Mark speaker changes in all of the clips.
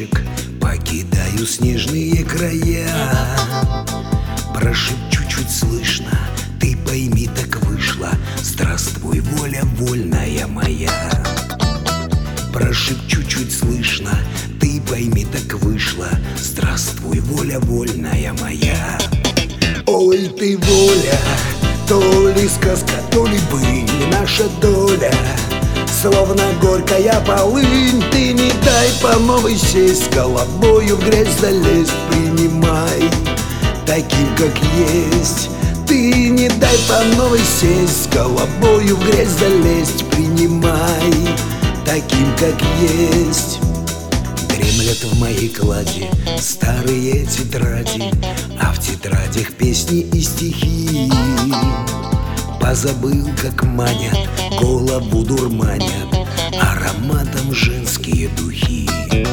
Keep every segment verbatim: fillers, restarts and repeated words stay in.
Speaker 1: цветочек, покидаю снежные края. Прошепчу чуть слышно, ты пойми, так вышло, здравствуй, воля вольная моя. Прошепчу чуть слышно, ты пойми, так вышло, здравствуй, воля вольная моя. Ой, ты воля, то ли сказка, то ли быль, наша доля, словно горькая полынь. Ты не дай по новой сесть, головою в грязь залезть, принимай таким, как есть. Ты не дай по новой сесть, головою в грязь залезть, принимай таким, как есть. Дремлят в моей кладе старые тетради, а в тетрадях песни и стихи. Позабыл, как манят, голову дурманят ароматом женские духи.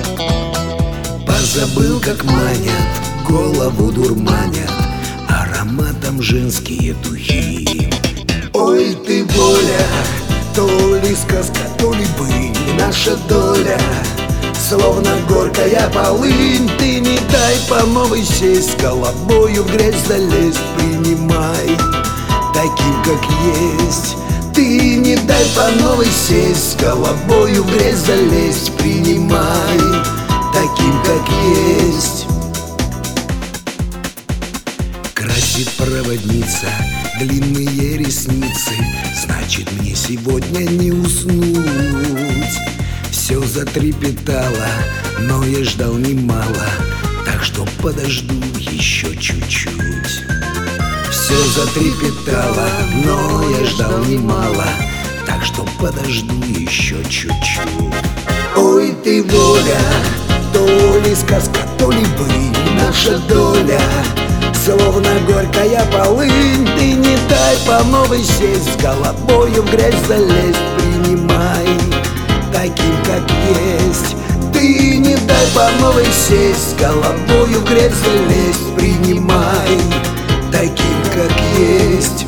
Speaker 1: Позабыл, как манят, голову дурманят ароматом женские духи. Ой, ты воля, то ли сказка, то ли быль, наша доля, словно горькая полынь. Ты не дай по новой сесть, головою в грязь залезть, принимай таким, как есть. Ты не дай по новой сесть, головою в грязь залезть, принимай таким, как есть. Красит проводница длинные ресницы, значит, мне сегодня не уснуть. Все затрепетало, но я ждал немало, так что подожду еще чуть-чуть. Все затрепетало, но я ждал немало, так что подожду еще чуть-чуть. Ой, ты воля, то ли сказка, то ли быль, наша доля, словно горькая полынь. Ты не дай по новой сесть, головою в грязь залезть, принимай таким, как есть. Ты не дай по новой сесть, головою в грязь залезть, принимай таким, как есть.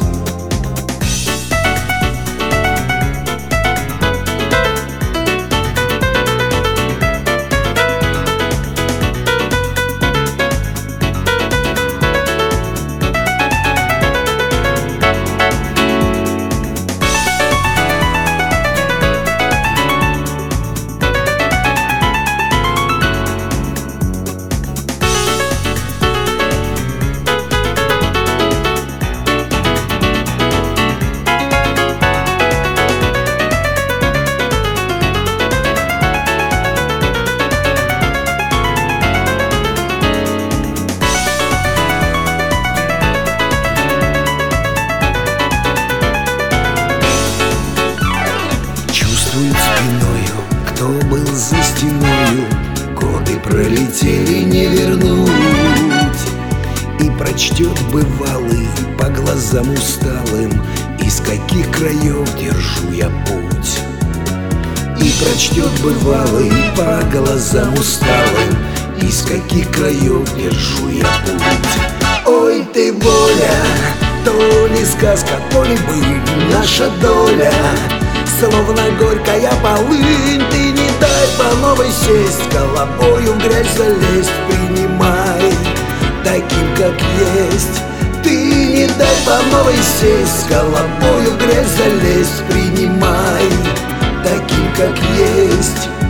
Speaker 1: Чувствует спиною, кто был за стеною, годы пролетели, не вернуть. И прочтет бывалый по глазам усталым, из каких краев держу я путь. И прочтет бывалый по глазам усталым, из каких краев держу я путь. Ой, ты воля, то ли сказка, то ли быль, наша доля, словно горькая полынь. Ты не дай по новой сесть, головою в грязь залезть, принимай таким, как есть. Ты не дай по новой сесть, головою в грязь залезть, принимай таким, как есть.